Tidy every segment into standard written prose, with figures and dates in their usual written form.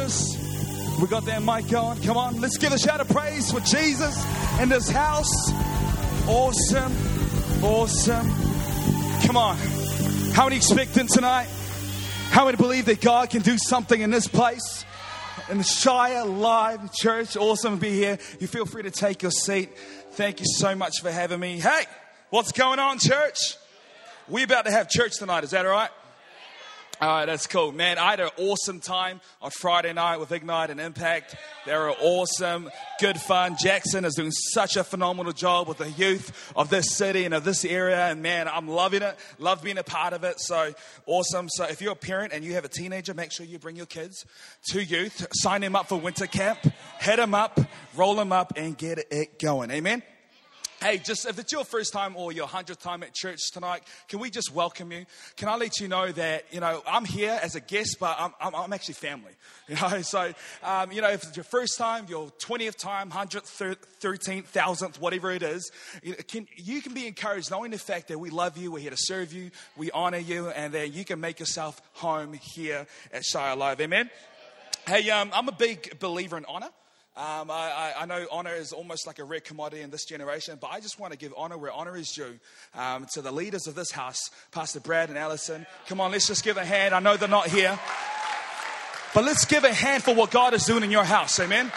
Jesus. We got that mic going. Come on, let's give a shout of praise for Jesus in this house. Awesome. Awesome. Come on. How many expecting tonight? How many believe that God can do something in this place? In the Shire Live Church. Awesome to be here. You feel free to take your seat. Thank you so much for having me. Hey, what's going on, church? We're about to have church tonight. Is that all right? All right, that's cool. Man, I had an awesome time on Friday night with Ignite and Impact. They were awesome, good fun. Jackson is doing such a phenomenal job with the youth of this city and of this area. And man, I'm loving it. Love being a part of it. So awesome. So if you're a parent and you have a teenager, make sure you bring your kids to youth. Sign them up for winter camp. Head them up, roll them up, and get it going. Amen. Hey, just if it's your first time or your 100th time at church tonight, can we just welcome you? Can I let you know that, I'm here as a guest, but I'm actually family. So, if it's your first time, your 20th time, 100th, 13th, 1000th, whatever it is, you can be encouraged knowing the fact that we love you, we're here to serve you, we honor you, and that you can make yourself home here at Shire Live. Amen? Hey, I'm a big believer in honor. I know honor is almost like a rare commodity in this generation, but I just want to give honor where honor is due to the leaders of this house, Pastor Brad and Allison. Come on, let's just give a hand. I know they're not here, but let's give a hand for what God is doing in your house. Amen.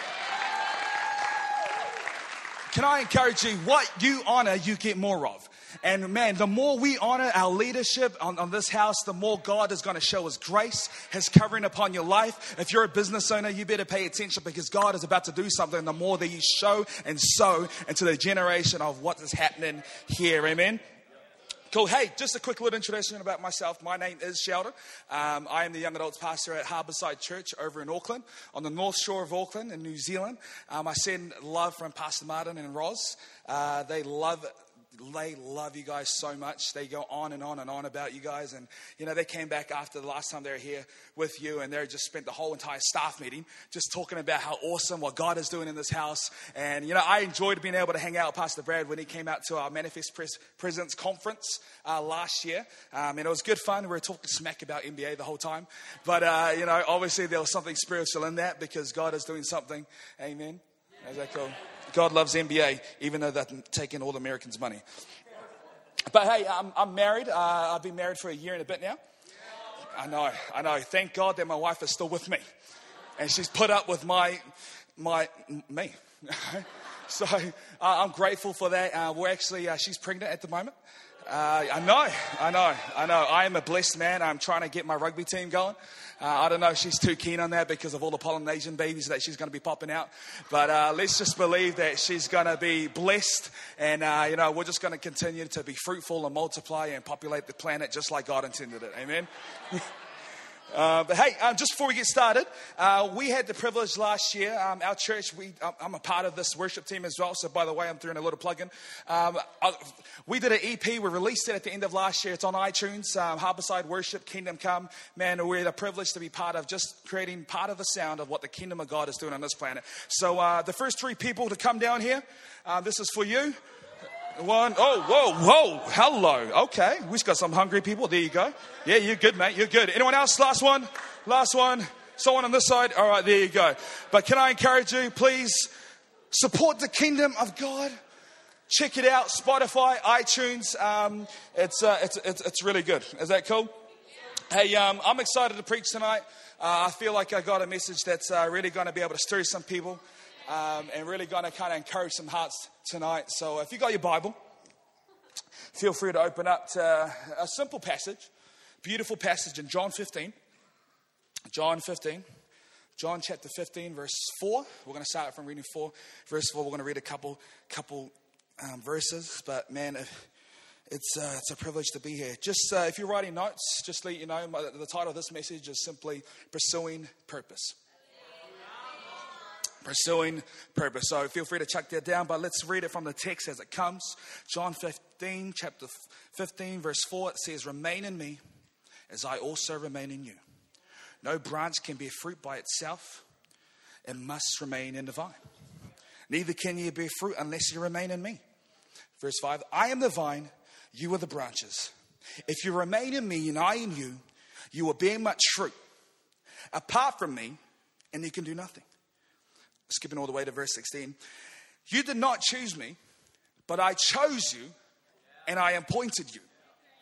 Can I encourage you, what you honor, you get more of. And man, the more we honor our leadership on this house, the more God is going to show His grace, His covering upon your life. If you're a business owner, you better pay attention because God is about to do something. The more that you show and sow into the generation of what is happening here. Amen. Cool. Hey, just a quick little introduction about myself. My name is Sheldon. I am the young adults pastor at Harbourside Church over in Auckland, on the north shore of Auckland in New Zealand. I send love from Pastor Martin and Roz. They love you guys so much. They go on and on and on about you guys. And, they came back after the last time they were here with you. And they just spent the whole entire staff meeting just talking about how awesome what God is doing in this house. And, I enjoyed being able to hang out with Pastor Brad when he came out to our Manifest Presence conference last year. And it was good fun. We were talking smack about NBA the whole time. But, obviously there was something spiritual in that because God is doing something. Amen. Is that cool? God loves NBA, even though they're taking all the Americans' money. But hey, I'm married. I've been married for a year and a bit now. I know. Thank God that my wife is still with me. And she's put up with me. So I'm grateful for that. We're actually, she's pregnant at the moment. I know. I am a blessed man. I'm trying to get my rugby team going. I don't know if she's too keen on that because of all the Polynesian babies that she's going to be popping out. But let's just believe that she's going to be blessed. And, we're just going to continue to be fruitful and multiply and populate the planet just like God intended it. Amen. But hey, just before we get started, we had the privilege last year, our church, I'm a part of this worship team as well. So by the way, I'm throwing a little plug in. We did an EP. We released it at the end of last year. It's on iTunes, Harbourside Worship, Kingdom Come. Man, we're the privilege to be part of just creating part of the sound of what the kingdom of God is doing on this planet. So the first 3 people to come down here, this is for you. One. Oh, whoa. Hello. Okay. We've got some hungry people. There you go. Yeah, you're good, mate. You're good. Anyone else? Last one. Someone on this side. All right, there you go. But can I encourage you, please support the kingdom of God. Check it out. Spotify, iTunes. It's really good. Is that cool? Hey, I'm excited to preach tonight. I feel like I got a message that's really going to be able to stir some people. And really going to kind of encourage some hearts tonight. So if you got your Bible, feel free to open up to a simple passage, beautiful passage in John 15. John chapter 15, verse 4. We're going to start from reading verse 4. We're going to read a couple verses. But man, it's a privilege to be here. Just if you're writing notes, just let you know, the title of this message is simply Pursuing Purpose. Pursuing purpose. So feel free to chuck that down, but let's read it from the text as it comes. John 15, chapter 15, verse 4, it says, "Remain in me as I also remain in you. No branch can bear fruit by itself. It must remain in the vine. Neither can you bear fruit unless you remain in me." Verse 5, "I am the vine, you are the branches. If you remain in me and I in you, you will bear much fruit. Apart from me, and you can do nothing. Skipping all the way to verse 16. You did not choose me, but I chose you and I appointed you.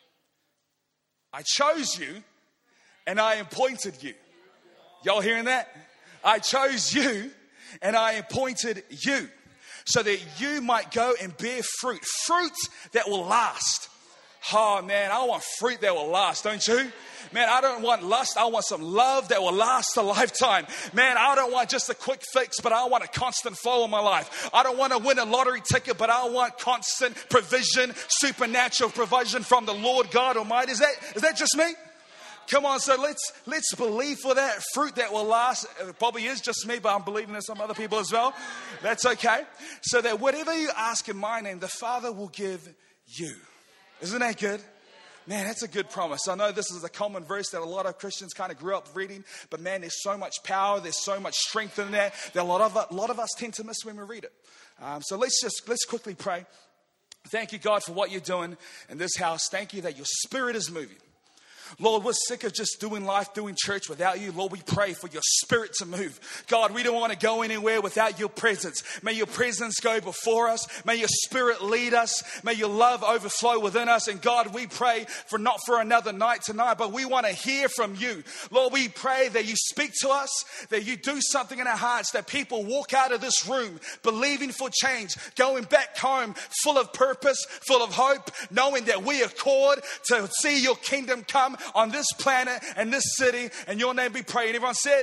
I chose you and I appointed you. Y'all hearing that? I chose you and I appointed you so that you might go and bear fruit. Fruit that will last. Oh man, I want fruit that will last, don't you? Man, I don't want lust. I want some love that will last a lifetime. Man, I don't want just a quick fix, but I want a constant flow in my life. I don't want to win a lottery ticket, but I want constant provision, supernatural provision from the Lord God Almighty. Is that just me? Come on, so let's believe for that fruit that will last. It probably is just me, but I'm believing in some other people as well. That's okay. So that whatever you ask in my name, the Father will give you. Isn't that good? Man, that's a good promise. I know this is a common verse that a lot of Christians kind of grew up reading, but man, there's so much power, there's so much strength in that a lot of us tend to miss when we read it. So let's quickly pray. Thank you, God, for what you're doing in this house. Thank you that your Spirit is moving. Lord, we're sick of just doing life, doing church without you. Lord, we pray for your Spirit to move. God, we don't want to go anywhere without your presence. May your presence go before us. May your Spirit lead us. May your love overflow within us. And God, we pray for not for another night tonight, but we want to hear from you. Lord, we pray that you speak to us, that you do something in our hearts, that people walk out of this room believing for change, going back home full of purpose, full of hope, knowing that we are called to see your kingdom come on this planet and this city. In your name we pray. And everyone said,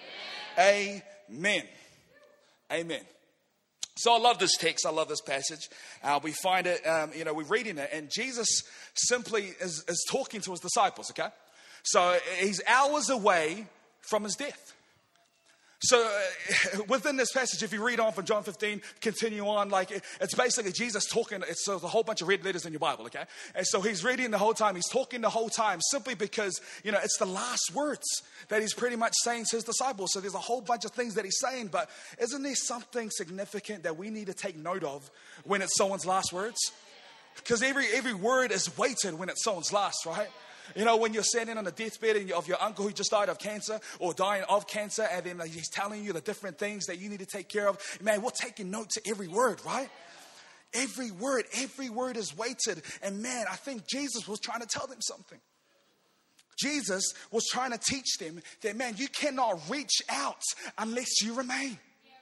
Amen. Amen. Amen. So I love this text. I love this passage. We find it, we're reading it. And Jesus simply is talking to his disciples, okay? So he's hours away from his death. So within this passage, if you read on from John 15, continue on, it's basically Jesus talking. It's a whole bunch of red letters in your Bible, okay? And so he's reading the whole time. He's talking the whole time simply because, it's the last words that he's pretty much saying to his disciples. So there's a whole bunch of things that he's saying, but isn't there something significant that we need to take note of when it's someone's last words? Because every word is weighted when it's someone's last, right? When you're standing on the deathbed of your uncle who just died of cancer or dying of cancer, and then he's telling you the different things that you need to take care of. Man, we're taking note to every word, right? Every word is weighted. And man, I think Jesus was trying to tell them something. Jesus was trying to teach them that, man, you cannot reach out unless you remain.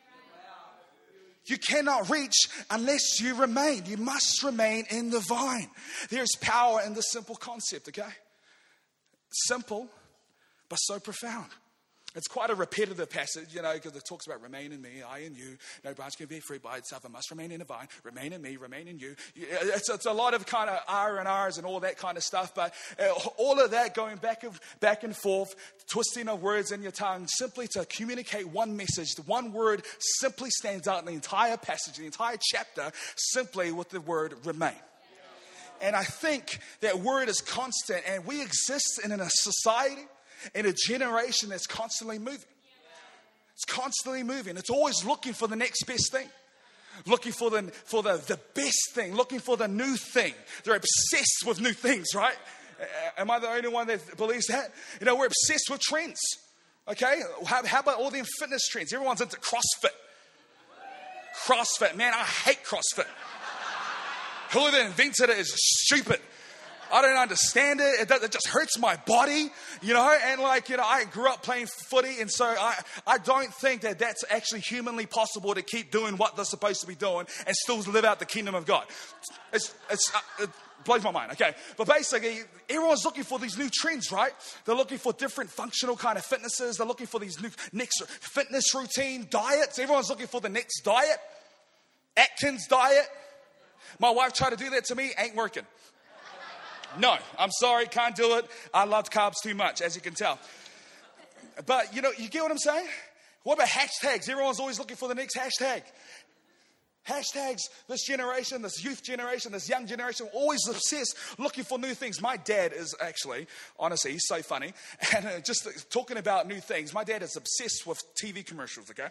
You cannot reach unless you remain. You must remain in the vine. There's power in this simple concept, okay? Simple, but so profound. It's quite a repetitive passage, because it talks about remain in me, I in you. No branch can bear fruit by itself. It must remain in the vine. Remain in me, remain in you. It's a lot of kind of R and R's and all that kind of stuff. But all of that going back and forth, twisting of words in your tongue, simply to communicate one message. The one word simply stands out in the entire passage, the entire chapter, simply with the word remain. And I think that word is constant, and we exist in a society, in a generation that's constantly moving. It's constantly moving. It's always looking for the next best thing. Looking for the best thing. Looking for the new thing. They're obsessed with new things, right? Am I the only one that believes that? We're obsessed with trends. Okay? How about all the fitness trends? Everyone's into CrossFit. CrossFit. Man, I hate CrossFit. Whoever invented it is stupid. I don't understand it. It just hurts my body, and I grew up playing footy, and so I don't think that that's actually humanly possible to keep doing what they're supposed to be doing and still live out the kingdom of God. It blows my mind, okay? But basically, everyone's looking for these new trends, right? They're looking for different functional kind of fitnesses. They're looking for these new next fitness routine diets. Everyone's looking for the next diet. Atkins diet. My wife tried to do that to me, ain't working. No, I'm sorry, can't do it. I love carbs too much, as you can tell. But, you get what I'm saying? What about hashtags? Everyone's always looking for the next hashtag. Hashtags, this generation, this youth generation, this young generation, always obsessed, looking for new things. My dad is actually, honestly, he's so funny. And just talking about new things, my dad is obsessed with TV commercials, okay?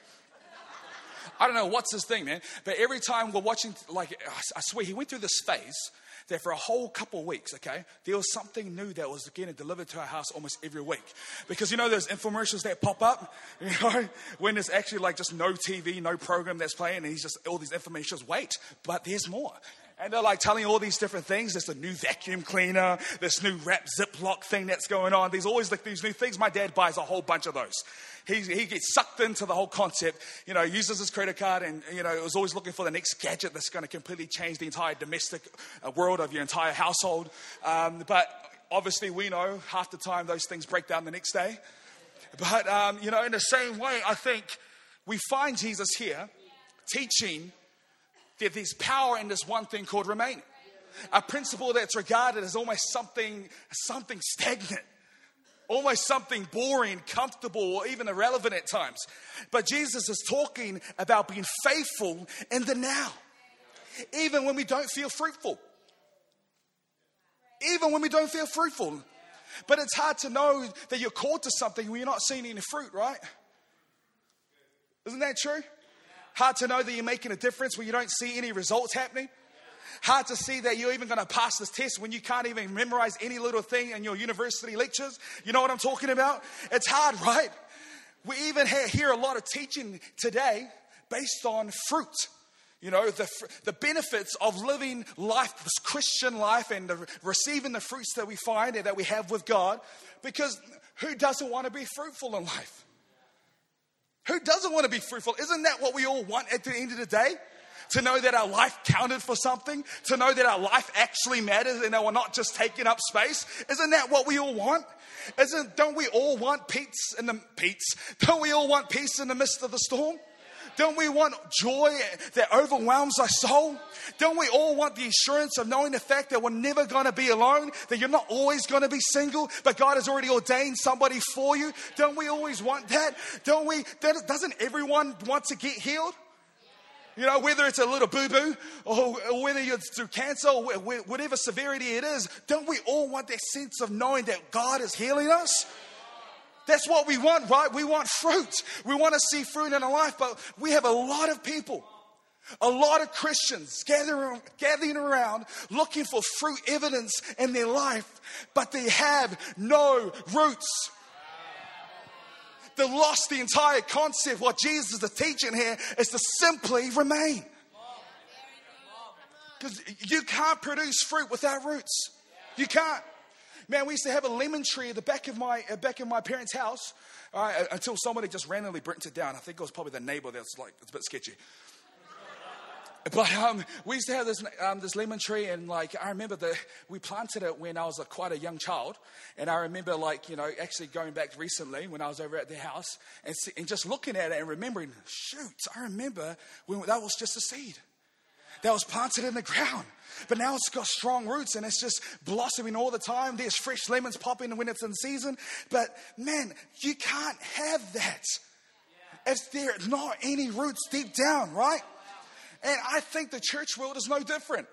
I don't know what's his thing, man. But every time we're watching, I swear, he went through this phase that for a whole couple of weeks, okay, there was something new that was getting delivered to our house almost every week. Because you know those infomercials that pop up, you know, when there's actually like just no TV, no program that's playing, and he's just all these infomercials. Wait, but there's more. And they're like telling all these different things. There's a new vacuum cleaner, this new wrap Ziploc thing that's going on. There's always like these new things. My dad buys a whole bunch of those. He gets sucked into the whole concept, you know, uses his credit card and, you know, is always looking for the next gadget that's going to completely change the entire domestic world of your entire household. But obviously we know half the time those things break down the next day. But, you know, in the same way, I think we find Jesus here teaching that there's power in this one thing called remaining. A principle that's regarded as almost something stagnant. Almost something boring, comfortable, or even irrelevant at times. But Jesus is talking about being faithful in the now. Even when we don't feel fruitful. Even when we don't feel fruitful. But it's hard to know that you're called to something when you're not seeing any fruit, right? Isn't that true? Hard to know that you're making a difference when you don't see any results happening. Hard to see that you're even going to pass this test when you can't even memorize any little thing in your university lectures. You know what I'm talking about? It's hard, right? We even hear a lot of teaching today based on fruit. You know, the benefits of living life, this Christian life, and receiving the fruits that we find and that we have with God. Because who doesn't want to be fruitful in life? Who doesn't want to be fruitful? Isn't that what we all want at the end of the day? To know that our life counted for something. To know that our life actually matters and that we're not just taking up space. Isn't that what we all want? Don't we all want peace in the Don't we all want peace in the midst of the storm? Don't we want joy that overwhelms our soul? Don't we all want the assurance of knowing the fact that we're never going to be alone, that you're not always going to be single, but God has already ordained somebody for you? Don't we always want that? Doesn't everyone want to get healed? You know, whether it's a little boo-boo or whether it's through cancer or whatever severity it is, don't we all want that sense of knowing that God is healing us? That's what we want, right? We want fruit. We want to see fruit in our life, but we have a lot of people, a lot of Christians gathering around looking for fruit evidence in their life, but they have no roots. They lost the entire concept. What Jesus is teaching here is to simply remain. Because you can't produce fruit without roots. You can't. Man, we used to have a lemon tree at the back of my parents' house, until somebody just randomly burnt it down. I think it was probably the neighbor that's like, it's a bit sketchy. But we used to have this lemon tree, and like I remember we planted it when I was quite a young child, and I remember actually going back recently when I was over at their house and just looking at it and remembering, shoot, I remember when that was just a seed that was planted in the ground. But now it's got strong roots and it's just blossoming all the time. There's fresh lemons popping when it's in season. But man, you can't have that if there are not any roots deep down, right? And I think the church world is no different.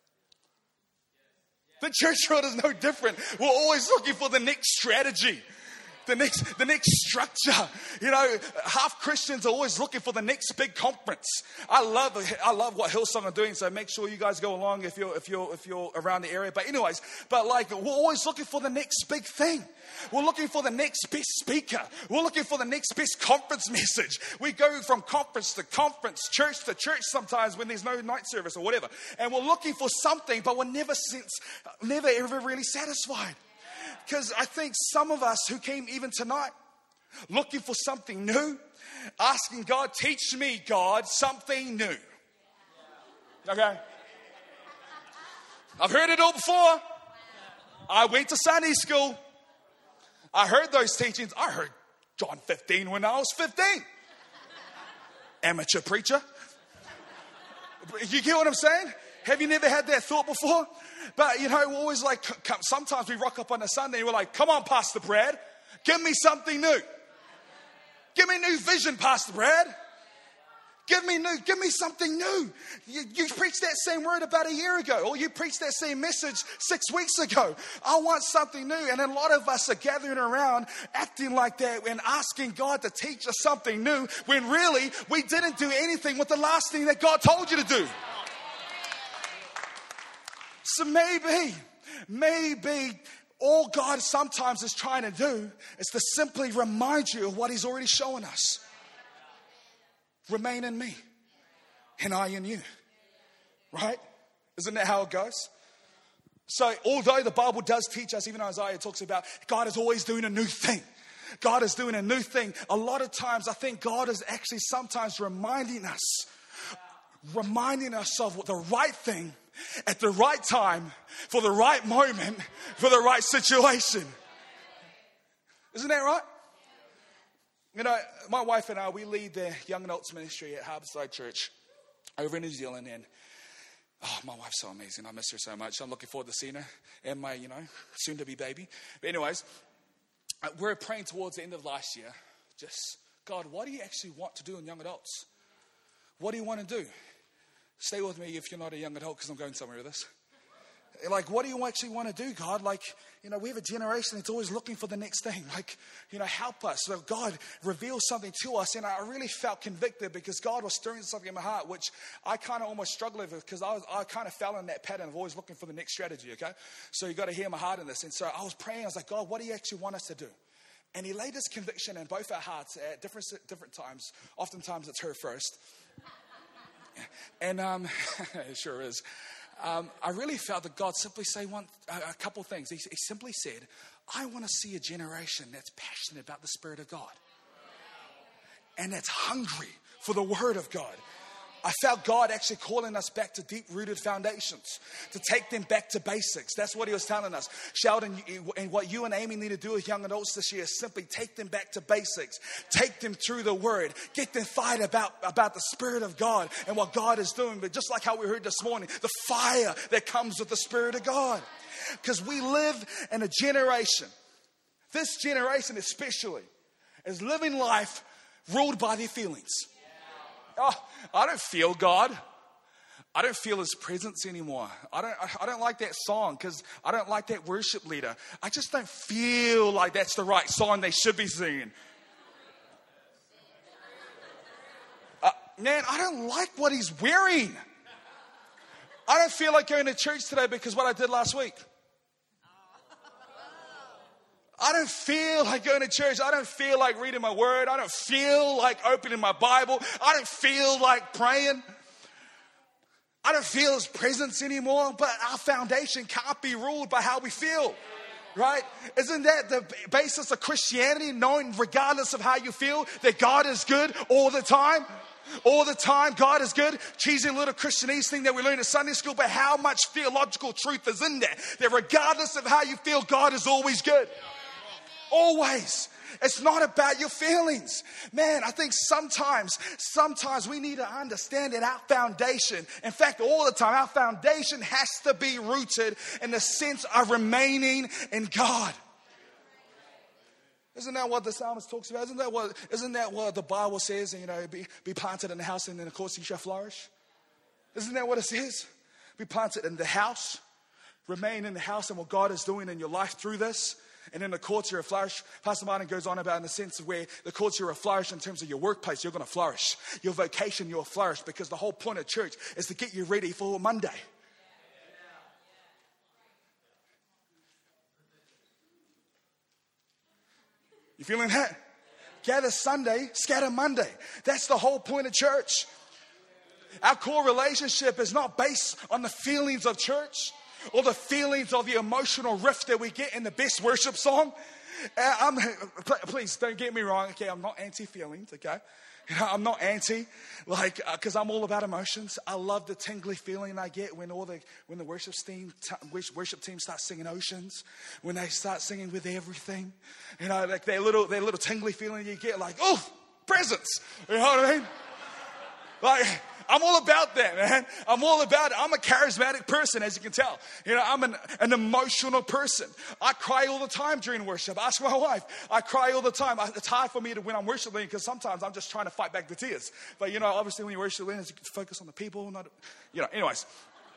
The church world is no different. We're always looking for the next strategy. The next structure. You know, half Christians are always looking for the next big conference. I love what Hillsong are doing, so make sure you guys go along if you're around the area. But anyways, we're always looking for the next big thing. We're looking for the next best speaker. We're looking for the next best conference message. We go from conference to conference, church to church sometimes when there's no night service or whatever. And we're looking for something, but we're never ever really satisfied. Because I think some of us who came even tonight looking for something new, asking God, teach me, God, something new. Okay? I've heard it all before. I went to Sunday school. I heard those teachings. I heard John 15 when I was 15. Amateur preacher. You get what I'm saying? Have you never had that thought before? But, you know, we're always like, sometimes we rock up on a Sunday and we're like, come on, Pastor Brad, give me something new. Give me new vision, Pastor Brad. Give me something new. You preached that same word about a year ago, or you preached that same message 6 weeks ago. I want something new. And a lot of us are gathering around acting like that and asking God to teach us something new when really we didn't do anything with the last thing that God told you to do. So maybe all God sometimes is trying to do is to simply remind you of what he's already shown us. Remain in me and I in you. Right? Isn't that how it goes? So although the Bible does teach us, even Isaiah talks about God is always doing a new thing. God is doing a new thing. A lot of times I think God is actually sometimes reminding us of the right thing at the right time, for the right moment, for the right situation. Isn't that right? You know, my wife and I, we lead the young adults ministry at Harborside Church over in New Zealand. And my wife's so amazing. I miss her so much. I'm looking forward to seeing her and my, soon-to-be baby. But anyways, we're praying towards the end of last year. Just, God, what do you actually want to do in young adults? What do you want to do? Stay with me if you're not a young adult, because I'm going somewhere with this. Like, what do you actually want to do, God? Like, we have a generation that's always looking for the next thing. Like, help us. So God revealed something to us. And I really felt convicted because God was stirring something in my heart, which I kind of almost struggled with because I kind of fell in that pattern of always looking for the next strategy, okay? So you got to hear my heart in this. And so I was praying. I was like, God, what do you actually want us to do? And he laid this conviction in both our hearts at different times. Oftentimes it's her first. And it sure is. I really felt that God simply say a couple things. He simply said, I want to see a generation that's passionate about the Spirit of God. And that's hungry for the Word of God. I felt God actually calling us back to deep-rooted foundations, to take them back to basics. That's what he was telling us. Sheldon, and what you and Amy need to do with young adults this year is simply take them back to basics. Take them through the Word. Get them fired about the Spirit of God and what God is doing. But just like how we heard this morning, the fire that comes with the Spirit of God. Because we live in a generation, this generation especially, is living life ruled by their feelings. Oh, I don't feel God. I don't feel his presence anymore. I don't like that song because I don't like that worship leader. I just don't feel like that's the right song they should be singing. Man, I don't like what he's wearing. I don't feel like going to church today because what I did last week. I don't feel like going to church. I don't feel like reading my word. I don't feel like opening my Bible. I don't feel like praying. I don't feel his presence anymore. But our foundation can't be ruled by how we feel. Right? Isn't that the basis of Christianity? Knowing regardless of how you feel that God is good all the time? All the time, God is good. Cheesy little Christianese thing that we learn in Sunday school, but how much theological truth is in that? That regardless of how you feel, God is always good. Always. It's not about your feelings. Man, I think sometimes we need to understand that our foundation, in fact, all the time, our foundation has to be rooted in the sense of remaining in God. Isn't that what the psalmist talks about? Isn't that what the Bible says? Be planted in the house and then of course you shall flourish. Isn't that what it says? Be planted in the house. Remain in the house and what God is doing in your life through this. And in the courts you're a flourish. Pastor Martin goes on about in the sense of where the courts you're a flourish in terms of your workplace, you're going to flourish. Your vocation, you'll flourish because the whole point of church is to get you ready for Monday. You feeling that? Gather Sunday, scatter Monday. That's the whole point of church. Our core relationship is not based on the feelings of church or the feelings of the emotional riff that we get in the best worship song. Please don't get me wrong. Okay, I'm not anti-feelings, okay? I'm not anti, because I'm all about emotions. I love the tingly feeling I get when the worship team starts singing Oceans, when they start singing With Everything. Like that little tingly feeling you get, like, oh, presents. You know what I mean? Like, I'm all about that, man. I'm all about it. I'm a charismatic person, as you can tell. I'm an emotional person. I cry all the time during worship. Ask my wife. I cry all the time. It's hard for me when I'm worshiping because sometimes I'm just trying to fight back the tears. But, obviously when you worship, you focus on the people, anyways.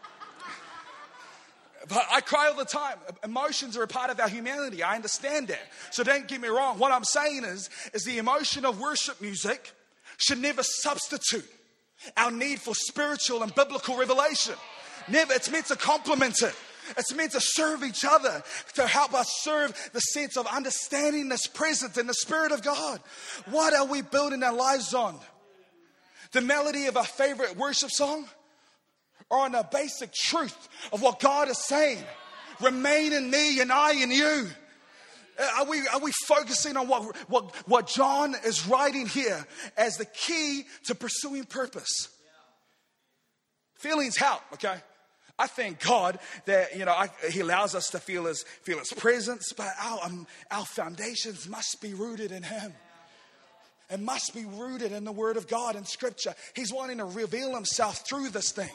But I cry all the time. Emotions are a part of our humanity. I understand that. So don't get me wrong. What I'm saying is the emotion of worship music should never substitute our need for spiritual and biblical revelation. Never. It's meant to complement it. It's meant to serve each other, to help us serve the sense of understanding this presence and the Spirit of God. What are we building our lives on? The melody of our favorite worship song? Or on the basic truth of what God is saying? Remain in me and I in you. Are we focusing on what John is writing here as the key to pursuing purpose? Feelings help, okay? I thank God that, He allows us to feel His presence, but our foundations must be rooted in Him. It must be rooted in the Word of God and Scripture. He's wanting to reveal Himself through this thing.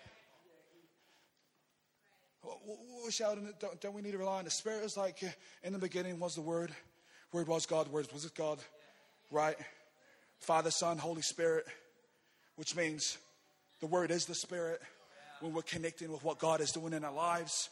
Sheldon, don't we need to rely on the Spirit? It's like in the beginning was the Word. Word was God. Word was it God? Right? Father, Son, Holy Spirit. Which means the Word is the Spirit. When we're connecting with what God is doing in our lives.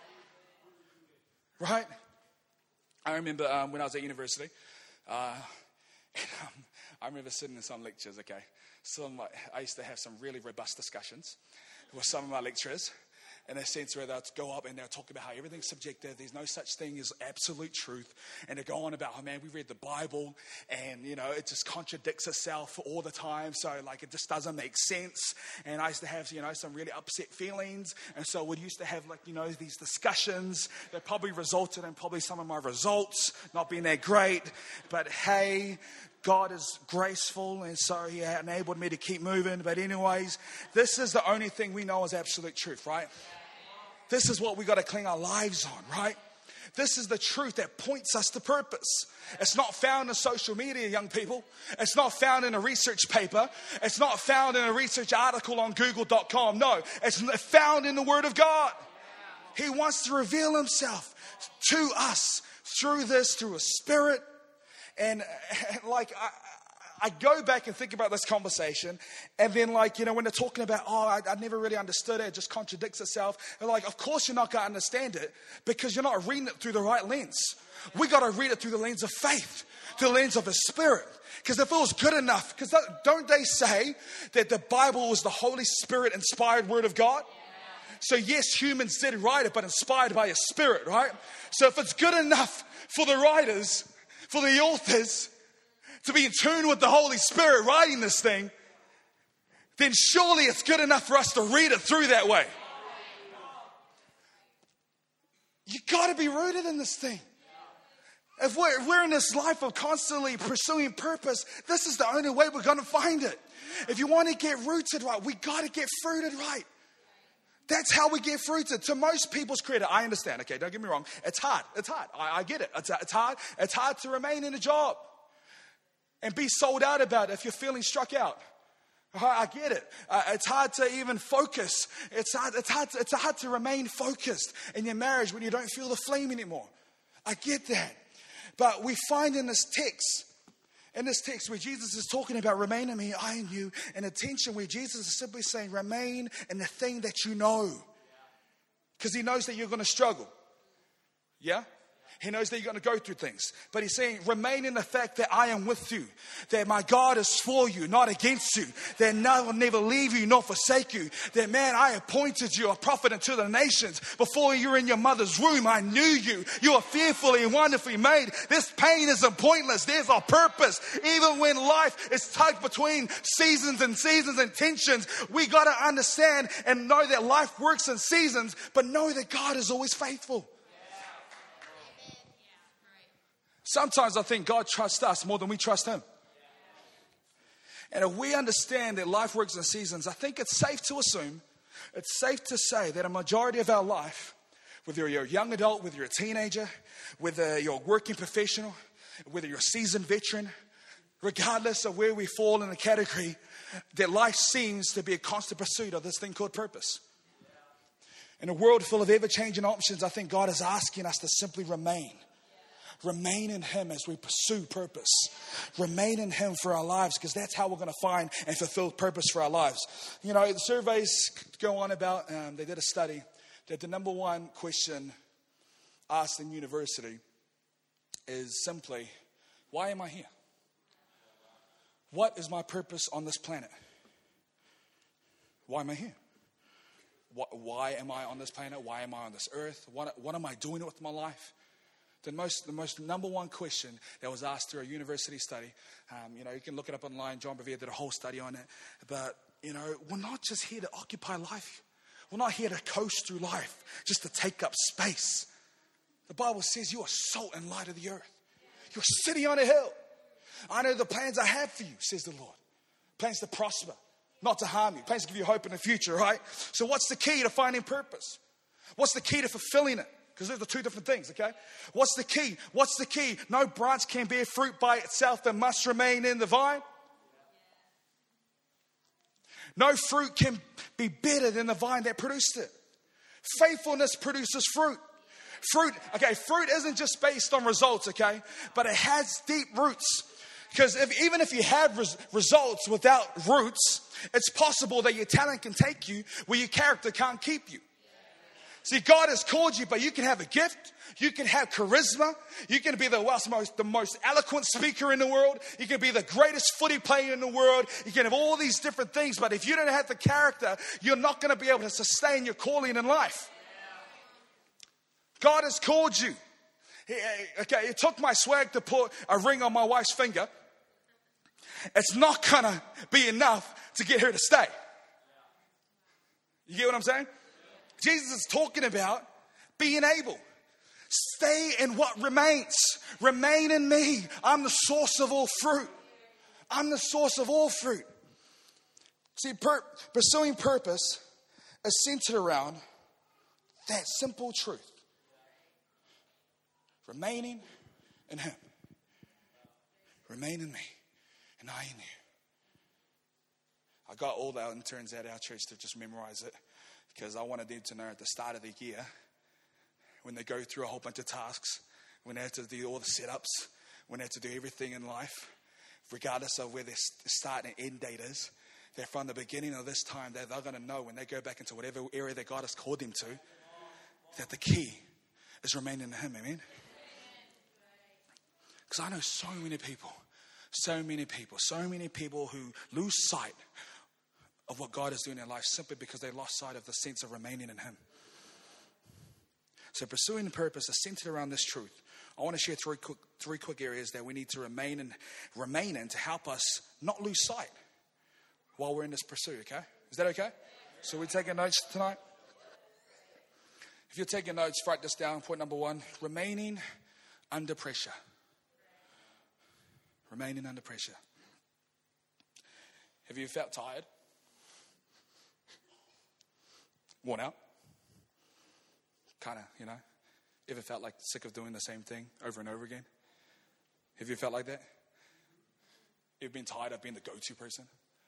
Right? I remember when I was at university. I remember sitting in some lectures, okay? I used to have some really robust discussions with some of my lecturers. In a sense where they'll go up and they'll talk about how everything's subjective. There's no such thing as absolute truth. And they go on about, we read the Bible and, it just contradicts itself all the time. So, it just doesn't make sense. And I used to have, some really upset feelings. And so we used to have, these discussions that probably resulted in probably some of my results not being that great. But hey, God is graceful, and so He enabled me to keep moving. But anyways, this is the only thing we know as absolute truth, right? This is what we got to cling our lives on, right? This is the truth that points us to purpose. It's not found in social media, young people. It's not found in a research paper. It's not found in a research article on google.com. No, it's found in the Word of God. He wants to reveal Himself to us through His Spirit. And I go back and think about this conversation, and then when they're talking about, I never really understood it, it just contradicts itself. They're like, of course you're not going to understand it because you're not reading it through the right lens. We got to read it through the lens of faith, through the lens of His Spirit. Because if it was good enough, because don't they say that the Bible was the Holy Spirit inspired Word of God? So yes, humans did write it, but inspired by His Spirit, right? So if it's good enough for the writers, for the authors, to be in tune with the Holy Spirit writing this thing, then surely it's good enough for us to read it through that way. You got to be rooted in this thing. If we're in this life of constantly pursuing purpose, this is the only way we're going to find it. If you want to get rooted right, we got to get fruited right. That's how we get fruited. To most people's credit, I understand. Okay, don't get me wrong. It's hard. I get it. It's hard. It's hard to remain in a job and be sold out about it if you're feeling struck out. I get it. It's hard to even focus. It's hard to remain focused in your marriage when you don't feel the flame anymore. I get that. But we find in this text where Jesus is talking about remain in me, I in you, and attention where Jesus is simply saying remain in the thing that you know. Because He knows that you're going to struggle. Yeah? He knows that you're going to go through things. But He's saying, remain in the fact that I am with you. That my God is for you, not against you. That I will never leave you nor forsake you. That, man, I appointed you a prophet unto the nations. Before you were in your mother's womb, I knew you. You are fearfully and wonderfully made. This pain isn't pointless. There's a purpose. Even when life is tugged between seasons and tensions, we got to understand and know that life works in seasons, but know that God is always faithful. Sometimes I think God trusts us more than we trust Him. And if we understand that life works in seasons, I think it's safe to assume, it's safe to say that a majority of our life, whether you're a young adult, whether you're a teenager, whether you're a working professional, whether you're a seasoned veteran, regardless of where we fall in the category, that life seems to be a constant pursuit of this thing called purpose. In a world full of ever-changing options, I think God is asking us to simply remain. Remain in Him as we pursue purpose. Remain in Him for our lives, because that's how we're going to find and fulfill purpose for our lives. The surveys go on about, they did a study that the number one question asked in university is simply, why am I here? What is my purpose on this planet? Why am I here? why am I on this planet? Why am I on this earth? What am I doing with my life? The most number one question that was asked through a university study, you can look it up online. John Bevere did a whole study on it. But, we're not just here to occupy life. We're not here to coast through life, just to take up space. The Bible says you are salt and light of the earth. You're a city on a hill. I know the plans I have for you, says the Lord. Plans to prosper, not to harm you. Plans to give you hope in the future, right? So what's the key to finding purpose? What's the key to fulfilling it? Because those are two different things, okay? What's the key? What's the key? No branch can bear fruit by itself that must remain in the vine. No fruit can be better than the vine that produced it. Faithfulness produces fruit. Fruit isn't just based on results, okay? But it has deep roots. Because even if you have results without roots, it's possible that your talent can take you where your character can't keep you. See, God has called you, but you can have a gift. You can have charisma. You can be the most eloquent speaker in the world. You can be the greatest footy player in the world. You can have all these different things. But if you don't have the character, you're not going to be able to sustain your calling in life. God has called you. It took my swag to put a ring on my wife's finger. It's not going to be enough to get her to stay. You get what I'm saying? Jesus is talking about being able. Stay in what remains. Remain in me. I'm the source of all fruit. I'm the source of all fruit. See, pursuing purpose is centered around that simple truth. Remaining in Him. Remain in me, and I in you. I got all the interns at our church to just memorize it, because I wanted them to know at the start of the year, when they go through a whole bunch of tasks, when they have to do all the setups, when they have to do everything in life, regardless of where their start and end date is, that from the beginning of this time, they're going to know when they go back into whatever area that God has called them to, that the key is remaining in Him. Amen? Because I know so many people who lose sight of what God is doing in their life simply because they lost sight of the sense of remaining in Him. So pursuing the purpose is centered around this truth. I want to share three quick areas that we need to remain in to help us not lose sight while we're in this pursuit, okay? Is that okay? So we're taking notes tonight? If you're taking notes, write this down. Point number 1, remaining under pressure. Remaining under pressure. Have you felt tired? Worn out? Kind of, ever felt like sick of doing the same thing over and over again? Have you felt like that? You've been tired of being the go-to person?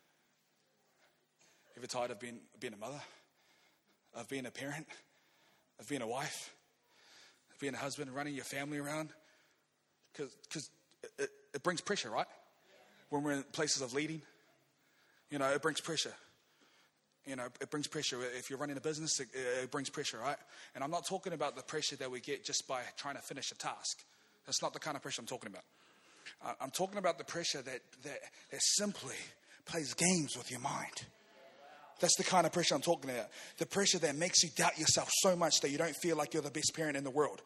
Ever tired of being a mother? Of being a parent? Of being a wife? Of being a husband, running your family around? Because it brings pressure, right? When we're in places of leading, it brings pressure. It brings pressure. If you're running a business, it brings pressure, right? And I'm not talking about the pressure that we get just by trying to finish a task. That's not the kind of pressure I'm talking about. I'm talking about the pressure that simply plays games with your mind. That's the kind of pressure I'm talking about. The pressure that makes you doubt yourself so much that you don't feel like you're the best parent in the world.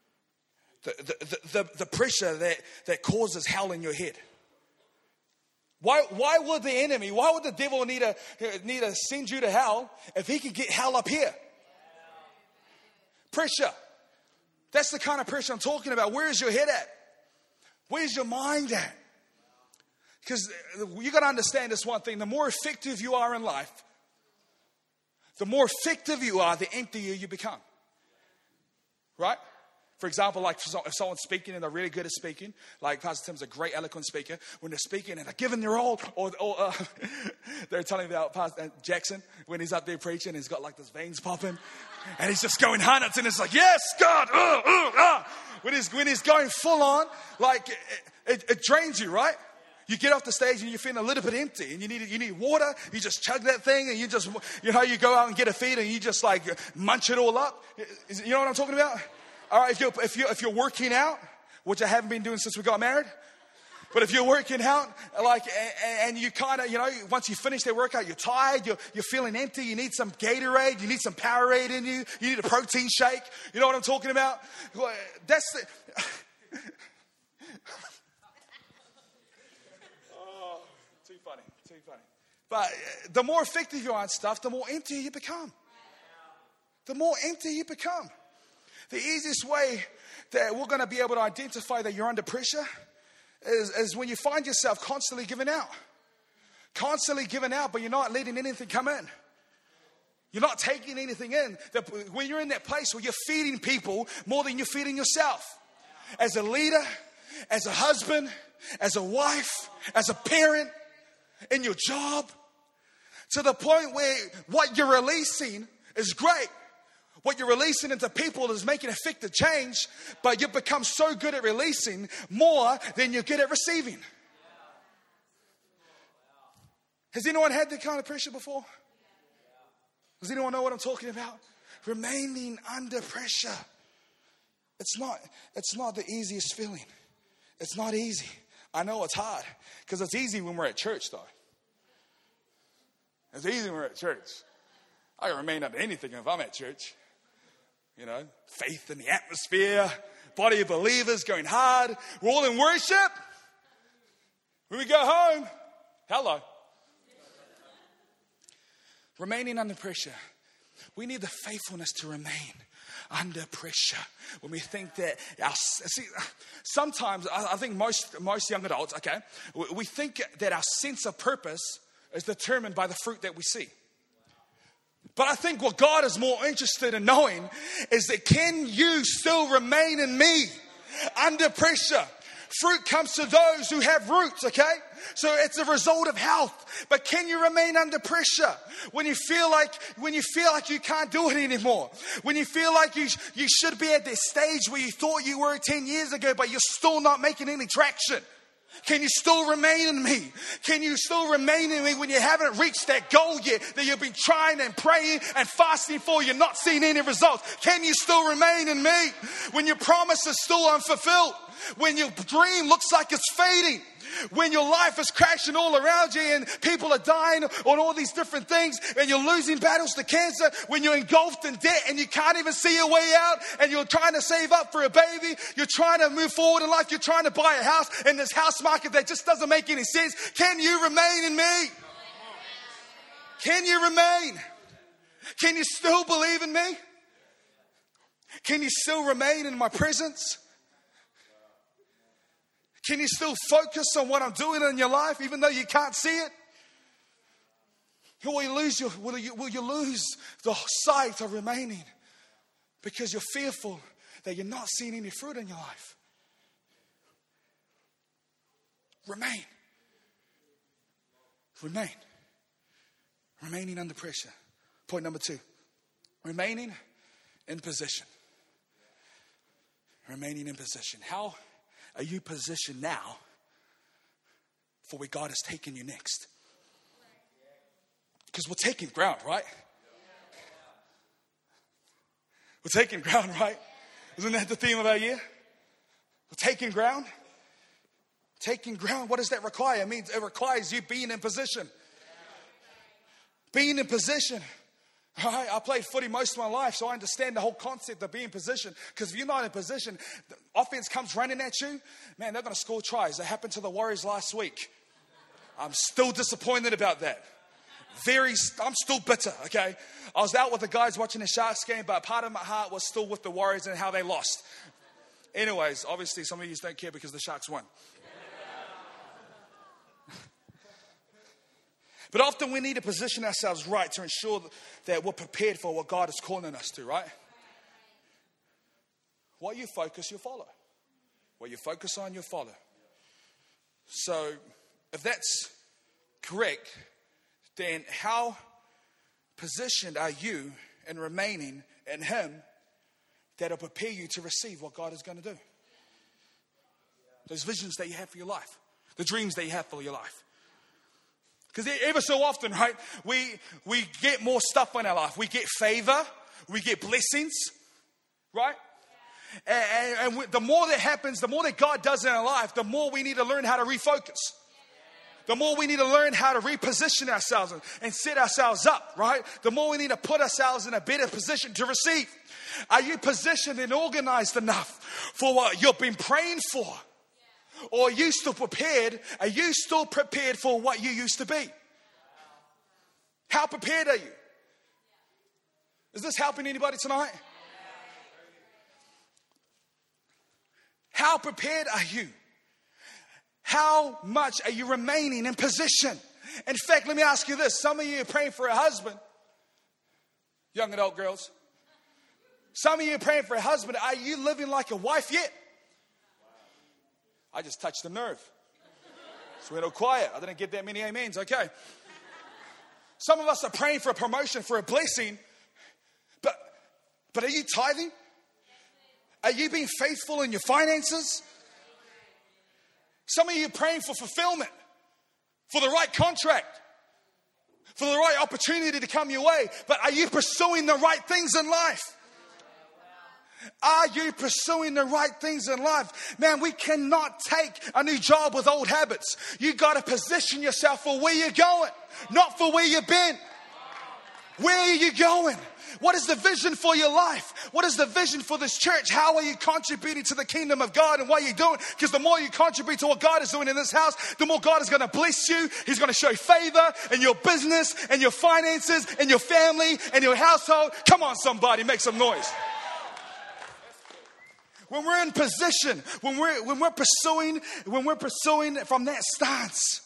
The pressure that causes hell in your head. Why would the devil need to send you to hell if he can get hell up here? Pressure. That's the kind of pressure I'm talking about. Where is your head at? Where's your mind at? Because you got to understand this one thing. The more effective you are in life, the more effective you are, the emptier you become. Right? For example, like if someone's speaking and they're really good at speaking, like Pastor Tim's a great eloquent speaker, when they're speaking and they're giving their all, or they're telling me about Pastor Jackson when he's up there preaching, he's got like this veins popping, and he's just going hundreds, and it's like, yes, God, when he's going full on, like it drains you, right? You get off the stage and you're feeling a little bit empty, and you need water. You just chug that thing, and you just you go out and get a feed, and you just like munch it all up. You know what I'm talking about? All right, if you're working out, which I haven't been doing since we got married, But if you're working out, like, and you kind of, once you finish that workout, you're tired, you're feeling empty, you need some Gatorade, you need some Powerade in you, you need a protein shake. You know what I'm talking about? That's the... Oh, too funny. But the more effective you are on stuff, the more empty you become. The more empty you become. The easiest way that we're going to be able to identify that you're under pressure is when you find yourself constantly giving out. Constantly giving out, but you're not letting anything come in. You're not taking anything in. When you're in that place where you're feeding people more than you're feeding yourself. As a leader, as a husband, as a wife, as a parent, in your job. To the point where what you're releasing is great. What you're releasing into people is making effective change, but you've become so good at releasing more than you're good at receiving. Has anyone had that kind of pressure before? Does anyone know what I'm talking about? Remaining under pressure. It's not the easiest feeling. It's not easy. I know it's hard because it's easy when we're at church, though. It's easy when we're at church. I can remain under anything if I'm at church. Faith in the atmosphere, body of believers going hard. We're all in worship. When we go home, hello. Remaining under pressure. We need the faithfulness to remain under pressure. When we think that sometimes I think most young adults, we think that our sense of purpose is determined by the fruit that we see. But I think what God is more interested in knowing is that can you still remain in me under pressure? Fruit comes to those who have roots, okay? So it's a result of health. But can you remain under pressure when you feel like you can't do it anymore? When you feel like you should be at this stage where you thought you were 10 years ago, but you're still not making any traction? Can you still remain in me? Can you still remain in me when you haven't reached that goal yet that you've been trying and praying and fasting for? You're not seeing any results. Can you still remain in me when your promise is still unfulfilled? When your dream looks like it's fading? When your life is crashing all around you and people are dying on all these different things and you're losing battles to cancer, when you're engulfed in debt and you can't even see your way out and you're trying to save up for a baby, you're trying to move forward in life, you're trying to buy a house in this house market that just doesn't make any sense. Can you remain in me? Can you remain? Can you still believe in me? Can you still remain in my presence? Can you still focus on what I'm doing in your life even though you can't see it? Or will you lose the sight of remaining because you're fearful that you're not seeing any fruit in your life? Remain. Remain. Remaining under pressure. Point number 2. Remaining in position. Remaining in position. How are you positioned now for where God has taken you next? Because we're taking ground, right? We're taking ground, right? Isn't that the theme of our year? We're taking ground. Taking ground, what does that require? It means it requires you being in position. Being in position. All right, I played footy most of my life, so I understand the whole concept of being in position. Because if you're not in position, the offense comes running at you, man, they're going to score tries. That happened to the Warriors last week. I'm still disappointed about that. I'm still bitter, okay? I was out with the guys watching the Sharks game, but part of my heart was still with the Warriors and how they lost. Anyways, obviously some of you don't care because the Sharks won. But often we need to position ourselves right to ensure that we're prepared for what God is calling us to, right? What you focus, you follow. What you focus on, you follow. So if that's correct, then how positioned are you in remaining in Him that'll prepare you to receive what God is going to do? Those visions that you have for your life, the dreams that you have for your life. Because ever so often, right, we get more stuff in our life. We get favor. We get blessings, right? And the more that happens, the more that God does in our life, the more we need to learn how to refocus. The more we need to learn how to reposition ourselves and set ourselves up, right? The more we need to put ourselves in a better position to receive. Are you positioned and organized enough for what you've been praying for? Or are you still prepared? Are you still prepared for what you used to be? How prepared are you? Is this helping anybody tonight? How prepared are you? How much are you remaining in position? In fact, let me ask you this. Some of you are praying for a husband. Young adult girls. Some of you are praying for a husband. Are you living like a wife yet? I just touched the nerve. So we're all quiet. I didn't get that many amens. Okay. Some of us are praying for a promotion, for a blessing. But are you tithing? Are you being faithful in your finances? Some of you are praying for fulfillment, for the right contract, for the right opportunity to come your way. But are you pursuing the right things in life? Are you pursuing the right things in life? Man, we cannot take a new job with old habits. You got to position yourself for where you're going, not for where you've been. Where are you going? What is the vision for your life? What is the vision for this church? How are you contributing to the kingdom of God and what you're doing? Because the more you contribute to what God is doing in this house, the more God is going to bless you. He's going to show favor in your business and your finances and your family and your household. Come on, somebody, make some noise. When we're in position, when we're pursuing from that stance,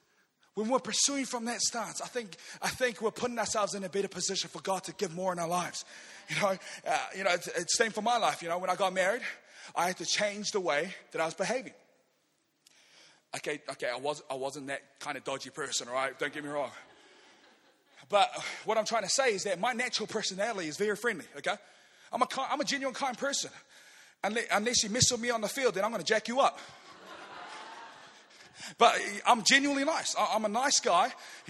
I think we're putting ourselves in a better position for God to give more in our lives. It's same for my life. When I got married, I had to change the way that I was behaving. Okay, I wasn't that kind of dodgy person, all right? Don't get me wrong. But what I'm trying to say is that my natural personality is very friendly. Okay, I'm a genuine kind person. Unless you mess with me on the field, then I'm going to jack you up. But I'm genuinely nice. I'm a nice guy.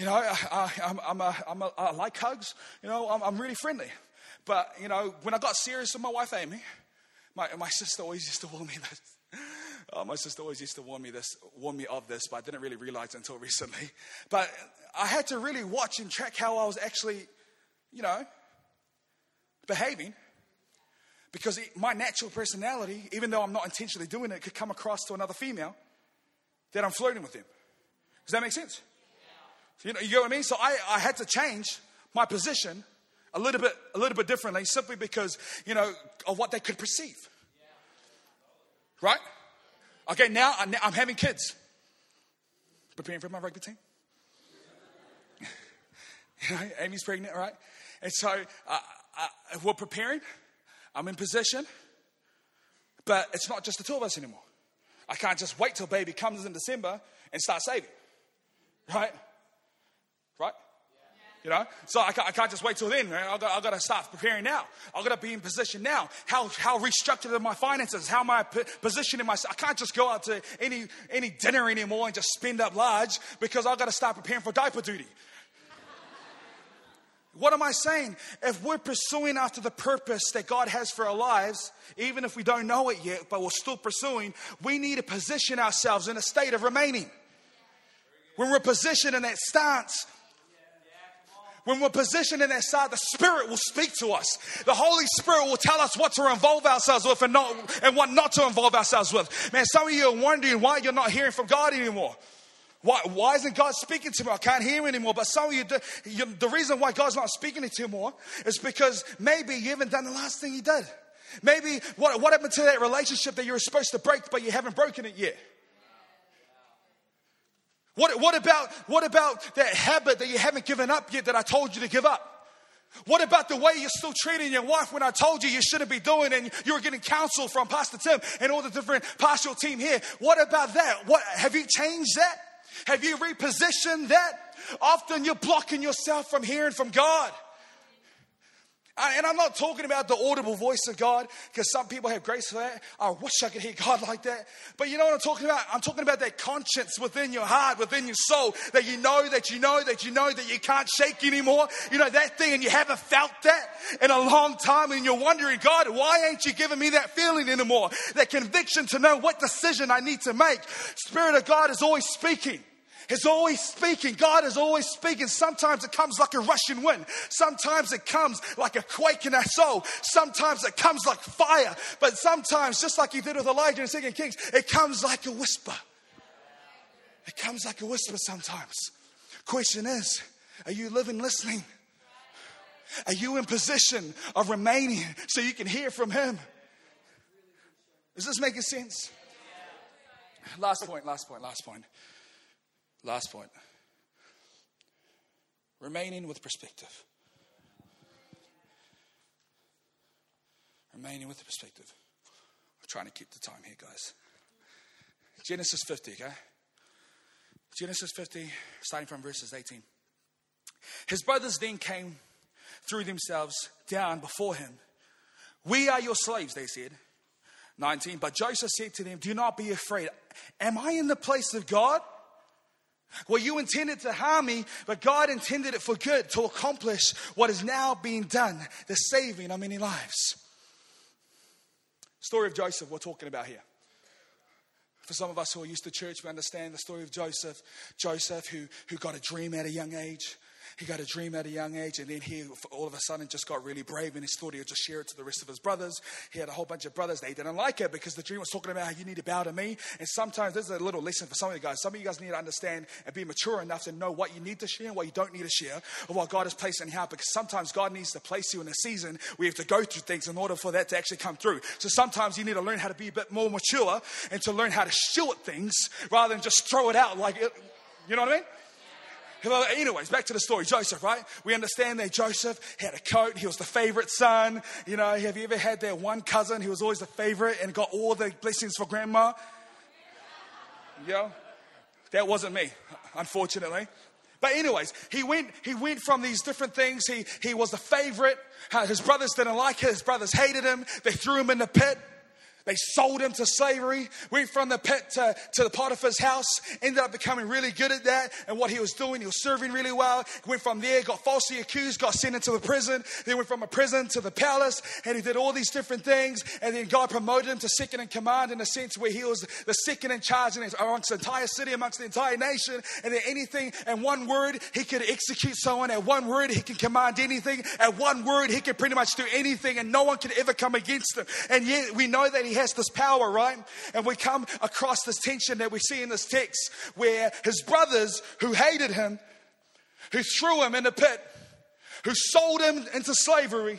I like hugs. I'm really friendly. But, when I got serious with my wife, Amy, my sister always used to warn me this. My sister always used to warn me of this, but I didn't really realize it until recently. But I had to really watch and track how I was actually, behaving. Because my natural personality, even though I'm not intentionally doing it, could come across to another female that I'm flirting with them. Does that make sense? Yeah. You get what I mean? So I had to change my position a little bit differently, simply because, of what they could perceive. Yeah. Right? Okay, now I'm having kids. Preparing for my rugby team. Amy's pregnant, right? And so we're preparing. I'm in position, but it's not just the two of us anymore. I can't just wait till baby comes in December and start saving, right? So I can't just wait till then. Right? I got to start preparing now. I got to be in position now. How restructured are my finances? How am I positioning myself? I can't just go out to any dinner anymore and just spend up large, because I got to start preparing for diaper duty. What am I saying? If we're pursuing after the purpose that God has for our lives, even if we don't know it yet, but we're still pursuing, we need to position ourselves in a state of remaining. When we're positioned in that stance, the Spirit will speak to us. The Holy Spirit will tell us what to involve ourselves with and what not to involve ourselves with. Man, some of you are wondering why you're not hearing from God anymore. Why isn't God speaking to me? I can't hear him anymore. But some of you, the reason why God's not speaking to you more is because maybe you haven't done the last thing he did. Maybe what happened to that relationship that you were supposed to break, but you haven't broken it yet? What about that habit that you haven't given up yet that I told you to give up? What about the way you're still treating your wife when I told you shouldn't be doing, and you were getting counsel from Pastor Tim and all the different pastoral team here? What about that? Have you changed that? Have you repositioned that? Often you're blocking yourself from hearing from God. And I'm not talking about the audible voice of God, because some people have grace for that. I wish I could hear God like that. But you know what I'm talking about? I'm talking about that conscience within your heart, within your soul, that you know that you can't shake anymore. You know, that thing, and you haven't felt that in a long time, and you're wondering, God, why ain't you giving me that feeling anymore? That conviction to know what decision I need to make. Spirit of God is always speaking. He's always speaking. God is always speaking. Sometimes it comes like a rushing wind. Sometimes it comes like a quake in our soul. Sometimes it comes like fire. But sometimes, just like he did with Elijah in 2 Kings, it comes like a whisper. It comes like a whisper sometimes. Question is, are you living listening? Are you in position of remaining so you can hear from him? Is this making sense? Last point. Remaining with perspective. Remaining with perspective. I'm trying to keep the time here, guys. Genesis 50, okay? Genesis 50, starting from verses 18. His brothers then came, threw themselves down before him. We are your slaves, they said. 19, but Joseph said to them, do not be afraid. Am I in the place of God? Well, you intended to harm me, but God intended it for good, to accomplish what is now being done, the saving of many lives. Story of Joseph we're talking about here. For some of us who are used to church, we understand the story of Joseph. Joseph who got a dream at a young age. He got a dream at a young age, and then he all of a sudden just got really brave, and he thought he would just share it to the rest of his brothers. He had a whole bunch of brothers. They didn't like it because the dream was talking about how you need to bow to me. And sometimes this is a little lesson for some of you guys. Some of you guys need to understand and be mature enough to know what you need to share and what you don't need to share, or what God has placed in your heart, because sometimes God needs to place you in a season where you have to go through things in order for that to actually come through. So sometimes you need to learn how to be a bit more mature and to learn how to steward things rather than just throw it out like it. You know what I mean? Anyways, back to the story. Joseph, right? We understand that Joseph had a coat. He was the favorite son. You know, have you ever had that one cousin who was always the favorite and got all the blessings for grandma? Yeah, that wasn't me, unfortunately. But anyways, he went from these different things. He was the favorite. His brothers didn't like it. His brothers hated him. They threw him in the pit. They sold him to slavery, went from the pit to the Potiphar's house, ended up becoming really good at that. And what he was doing, he was serving really well. Went from there, got falsely accused, got sent into a prison. Then went from a prison to the palace, and he did all these different things. And then God promoted him to second in command, in a sense where he was the second in charge amongst the entire city, amongst the entire nation. And then anything, and one word, he could execute someone. At one word, he can command anything. At one word, he could pretty much do anything, and no one could ever come against him. And yet we know that he has this power, right? And we come across this tension that we see in this text where his brothers who hated him, who threw him in the pit, who sold him into slavery,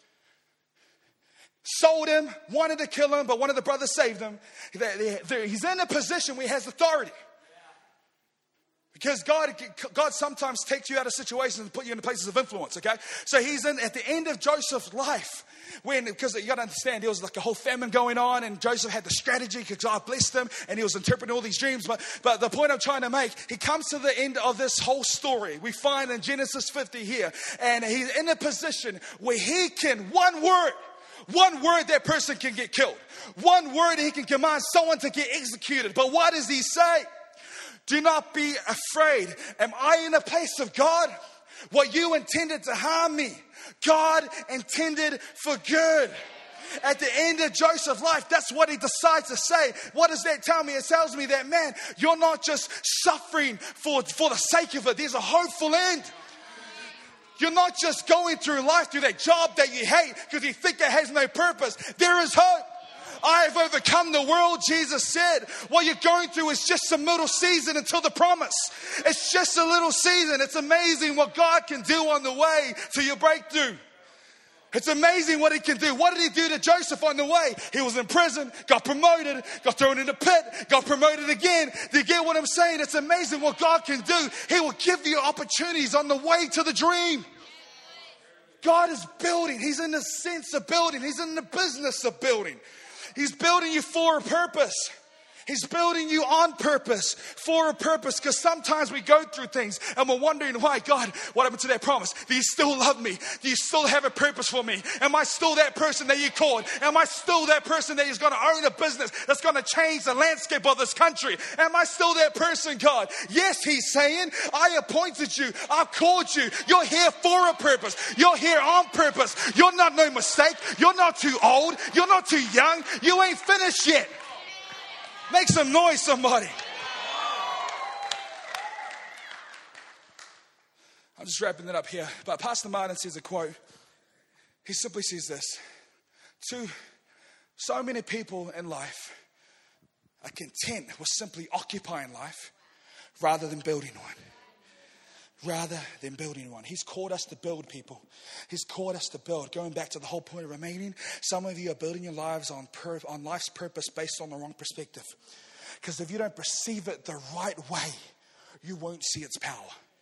sold him, wanted to kill him, but one of the brothers saved him. He's in a position where he has authority. Because God sometimes takes you out of situations and put you in places of influence, okay? So he's at the end of Joseph's life, because you got to understand, there was like a whole famine going on, and Joseph had the strategy because God blessed him, and he was interpreting all these dreams. But the point I'm trying to make, he comes to the end of this whole story. We find in Genesis 50 here, and he's in a position where he can, one word, that person can get killed. One word, he can command someone to get executed. But what does he say? Do not be afraid. Am I in a place of God? What you intended to harm me, God intended for good. At the end of Joseph's life, that's what he decides to say. What does that tell me? It tells me that, man, you're not just suffering for the sake of it. There's a hopeful end. You're not just going through life through that job that you hate because you think it has no purpose. There is hope. I have overcome the world, Jesus said. What you're going through is just a middle season until the promise. It's just a little season. It's amazing what God can do on the way to your breakthrough. It's amazing what he can do. What did he do to Joseph on the way? He was in prison, got promoted, got thrown in the pit, got promoted again. Do you get what I'm saying? It's amazing what God can do. He will give you opportunities on the way to the dream. God is building. He's in the sense of building. He's in the business of building. He's building you for a purpose. He's building you on purpose, for a purpose, because sometimes we go through things and we're wondering, why, God, what happened to that promise? Do you still love me? Do you still have a purpose for me? Am I still that person that you called? Am I still that person that is going to own a business that's going to change the landscape of this country? Am I still that person, God? Yes, he's saying, I appointed you. I've called you. You're here for a purpose. You're here on purpose. You're not no mistake. You're not too old. You're not too young. You ain't finished yet. Make some noise, somebody. I'm just wrapping it up here. But Pastor Martin says a quote. He simply says this. So many people in life are content with simply occupying life rather than building one. Rather than building one. He's called us to build, people. He's called us to build. Going back to the whole point of remaining, some of you are building your lives on life's purpose based on the wrong perspective. Because if you don't perceive it the right way, you won't see its power.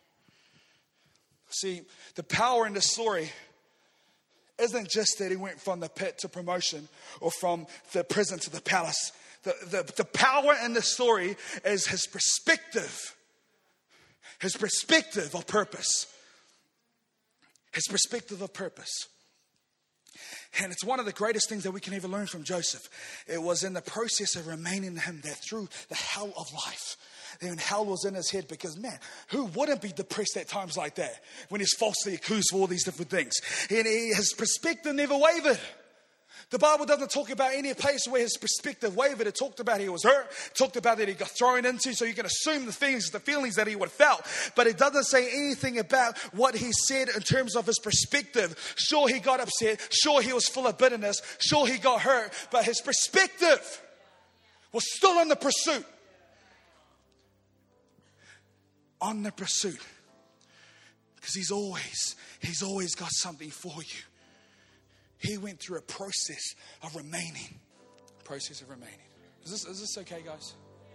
See, the power in this story isn't just that he went from the pit to promotion or from the prison to the palace. The power in this story is his perspective. His perspective of purpose. His perspective of purpose. And it's one of the greatest things that we can ever learn from Joseph. It was in the process of remaining in him that through the hell of life, then hell was in his head, because man, who wouldn't be depressed at times like that when he's falsely accused of all these different things? And his perspective never wavered. The Bible doesn't talk about any place where his perspective wavered. It talked about he was hurt. It talked about that he got thrown into. So you can assume the feelings that he would have felt. But it doesn't say anything about what he said in terms of his perspective. Sure, he got upset. Sure, he was full of bitterness. Sure, he got hurt. But his perspective was still on the pursuit. On the pursuit. Because he's always got something for you. He went through a process of remaining. Is this okay, guys?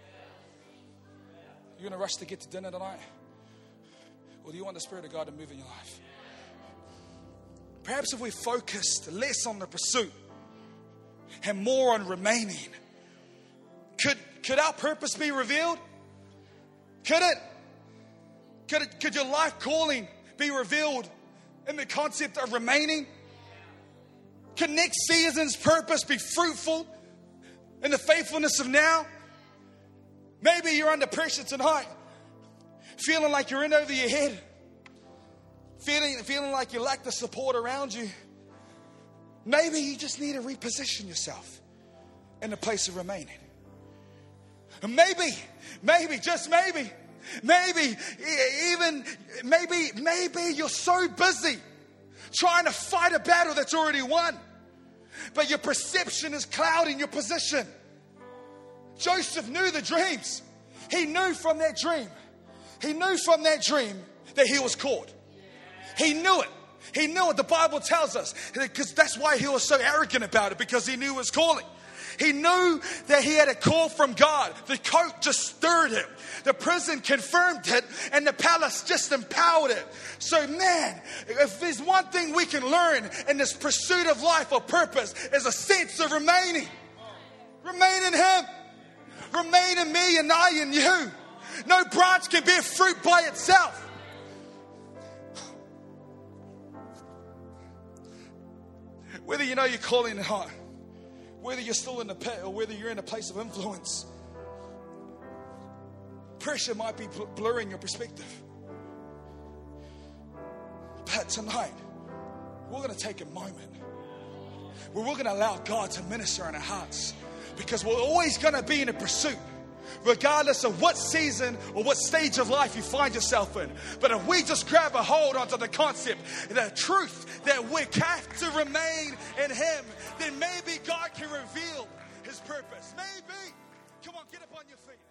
You going to rush to get to dinner tonight? Or do you want the Spirit of God to move in your life? Perhaps if we focused less on the pursuit and more on remaining, could our purpose be revealed? Could it? Could your life calling be revealed in the concept of remaining? Can next season's purpose be fruitful in the faithfulness of now? Maybe you're under pressure tonight, feeling like you're in over your head, feeling like you lack the support around you. Maybe you just need to reposition yourself in the place of remaining. And maybe, just maybe you're so busy trying to fight a battle that's already won, but your perception is clouding your position. Joseph knew the dreams. He knew from that dream that he was called. He knew it. The Bible tells us, because that's why he was so arrogant about it, because he knew his calling. He knew that he had a call from God. The coat just stirred him. The prison confirmed it, and the palace just empowered it. So man, if there's one thing we can learn in this pursuit of life or purpose, is a sense of remaining. Remain in him. Remain in me and I in you. No branch can bear fruit by itself. Whether you know your calling or not, whether you're still in the pit or whether you're in a place of influence, pressure might be blurring your perspective. But tonight, we're going to take a moment where we're going to allow God to minister in our hearts, because we're always going to be in a pursuit, regardless of what season or what stage of life you find yourself in. But if we just grab a hold onto the concept, the truth that we have to remain in him, then maybe God can reveal his purpose. Maybe. Come on, get up on your feet.